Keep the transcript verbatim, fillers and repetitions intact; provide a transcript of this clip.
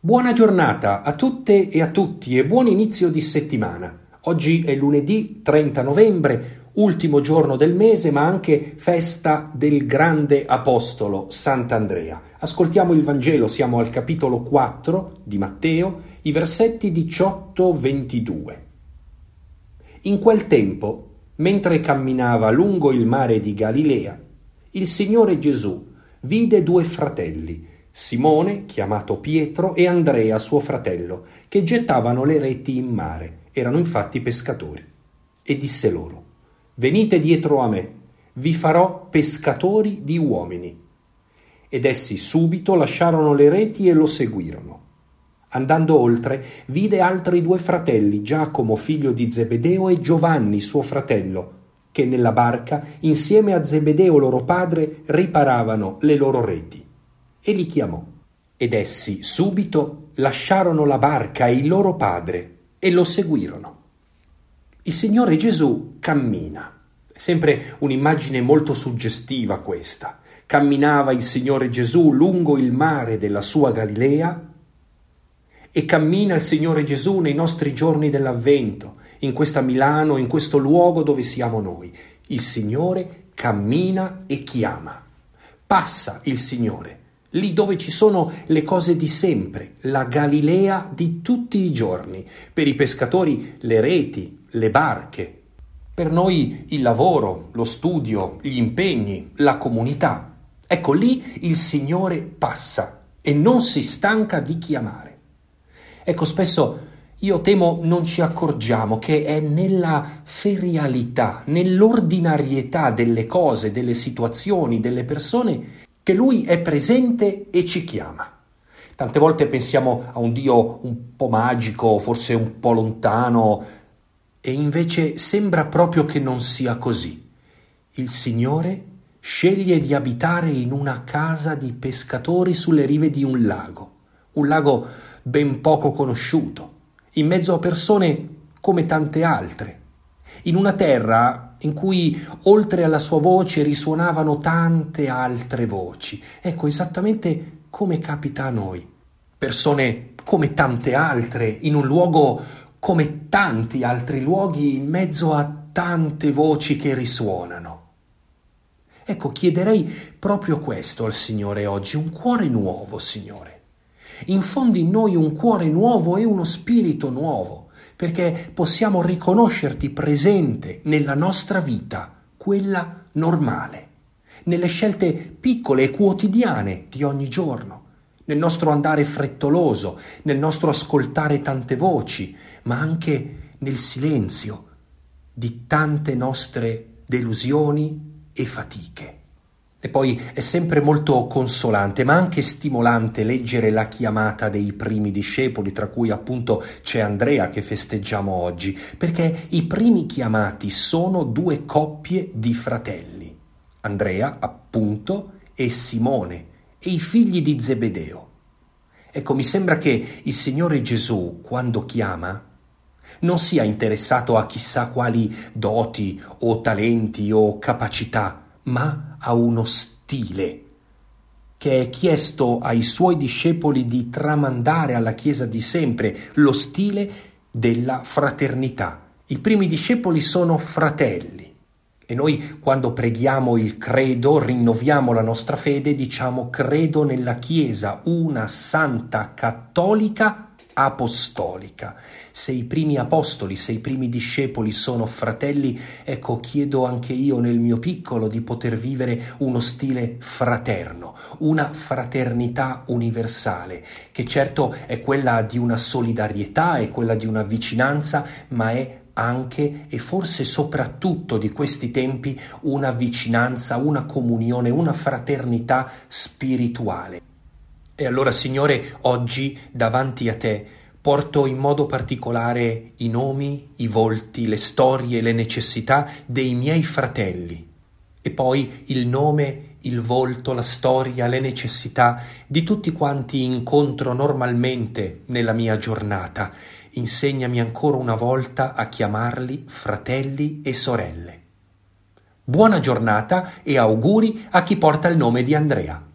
Buona giornata a tutte e a tutti e buon inizio di settimana. Oggi è lunedì trenta novembre, ultimo giorno del mese, ma anche festa del grande apostolo Sant'Andrea. Ascoltiamo il Vangelo, siamo al capitolo quattro di Matteo, i versetti diciotto ventidue. In quel tempo, mentre camminava lungo il mare di Galilea, il Signore Gesù vide due fratelli, Simone, chiamato Pietro, e Andrea, suo fratello, che gettavano le reti in mare. Erano infatti pescatori. E disse loro: «Venite dietro a me, vi farò pescatori di uomini». Ed essi subito lasciarono le reti e lo seguirono. Andando oltre, vide altri due fratelli, Giacomo, figlio di Zebedeo, e Giovanni, suo fratello, che nella barca, insieme a Zebedeo loro padre, riparavano le loro reti. E li chiamò. Ed essi subito lasciarono la barca e il loro padre e lo seguirono. Il Signore Gesù cammina. È sempre un'immagine molto suggestiva questa. Camminava il Signore Gesù lungo il mare della sua Galilea e cammina il Signore Gesù nei nostri giorni dell'Avvento, in questa Milano, in questo luogo dove siamo noi. Il Signore cammina e chiama. Passa il Signore lì dove ci sono le cose di sempre, la Galilea di tutti i giorni. Per i pescatori le reti, le barche. Per noi il lavoro, lo studio, gli impegni, la comunità. Ecco, lì il Signore passa e non si stanca di chiamare. Ecco, spesso io temo non ci accorgiamo che è nella ferialità, nell'ordinarietà delle cose, delle situazioni, delle persone, che Lui è presente e ci chiama. Tante volte pensiamo a un Dio un po' magico, forse un po' lontano, e invece sembra proprio che non sia così. Il Signore sceglie di abitare in una casa di pescatori sulle rive di un lago, un lago ben poco conosciuto, in mezzo a persone come tante altre, in una terra in cui oltre alla sua voce risuonavano tante altre voci. Ecco, esattamente come capita a noi. Persone come tante altre, in un luogo come tanti altri luoghi, in mezzo a tante voci che risuonano. Ecco, chiederei proprio questo al Signore oggi, un cuore nuovo, Signore. Infondi in noi un cuore nuovo e uno spirito nuovo, perché possiamo riconoscerti presente nella nostra vita, quella normale, nelle scelte piccole e quotidiane di ogni giorno, nel nostro andare frettoloso, nel nostro ascoltare tante voci, ma anche nel silenzio di tante nostre delusioni e fatiche. E poi è sempre molto consolante, ma anche stimolante leggere la chiamata dei primi discepoli, tra cui appunto c'è Andrea che festeggiamo oggi, perché i primi chiamati sono due coppie di fratelli, Andrea appunto e Simone, e i figli di Zebedeo. Ecco, mi sembra che il Signore Gesù, quando chiama, non sia interessato a chissà quali doti o talenti o capacità, ma a uno stile che è chiesto ai suoi discepoli di tramandare alla Chiesa di sempre, lo stile della fraternità. I primi discepoli sono fratelli e noi quando preghiamo il credo, rinnoviamo la nostra fede, diciamo credo nella Chiesa, una santa cattolica apostolica. Se i primi apostoli, se i primi discepoli sono fratelli, ecco, chiedo anche io nel mio piccolo di poter vivere uno stile fraterno, una fraternità universale, che certo è quella di una solidarietà, è quella di una vicinanza, ma è anche e forse soprattutto di questi tempi una vicinanza, una comunione, una fraternità spirituale. E allora, Signore, oggi davanti a Te porto in modo particolare i nomi, i volti, le storie, le necessità dei miei fratelli e poi il nome, il volto, la storia, le necessità di tutti quanti incontro normalmente nella mia giornata. Insegnami ancora una volta a chiamarli fratelli e sorelle. Buona giornata e auguri a chi porta il nome di Andrea.